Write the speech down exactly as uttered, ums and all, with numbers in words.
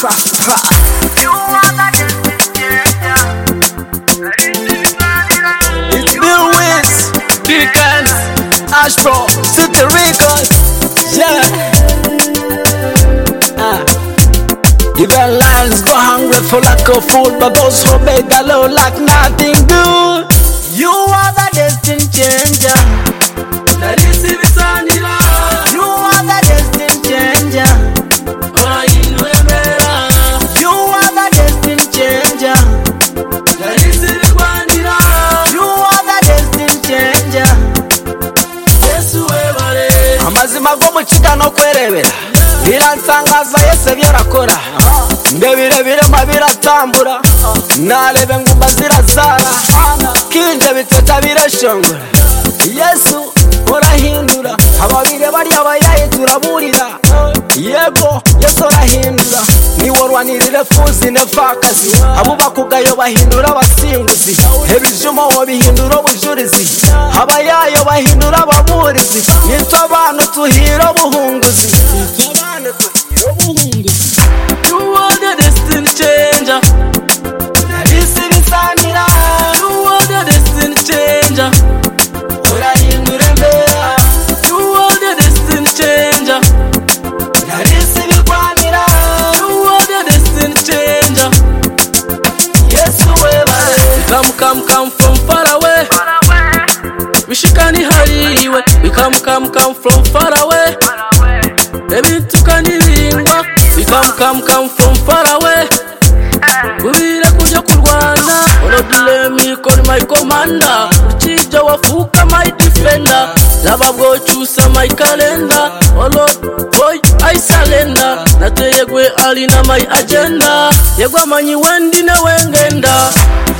You are the destiny changer. It's Bill Wins, Beacons, Ashbro, City Records. Yeah. Ah. Even lions go hungry for lack of food, but those who obey the law lack nothing good. You are the destiny changer. That is the Bisanira. You are the destiny changer. You are the destiny changer. That is the Bisanira. You are the destiny changer. Yesu webare. Amazima go muchika no kwerebera. Biransangaza Yesu byarakora. Ndebire birema biratambura. Narebe ngumba zirazara. Kinje bitota birashongora. Yesu urahindura. Ababire bari abayaye turaburira. Yego Yesu urahindura. Niwo rwanirire fuzi nevakazi. Abo bakugayo bahindura abasinguzi. Ebijuma wo bihindura ubujurizi. Abayayo bahindura ababurizi. Nitwe abantu tuhira ubuhunguzi. Nitwe abantu tuhira ubuhunguzi. You are the destiny changer. Narisi bisanira. You are the destiny changer. Urahindura mbera. You are the destiny changer. Narisi bigwanira. You are the destiny changer. Yesu webare. We come, come, come from far away. Mishikani hariwe. We come, come, come from far away. Baby tukani bingwa. We come, come, come from far away. Kubira kuja kurwana. Olodile mi call my commander. Uchija wafuka my defender. Lava go choose my calendar. Olo boy I surrender. Nateyegwe alina my agenda. Yegwa manyi wendi na wengenda.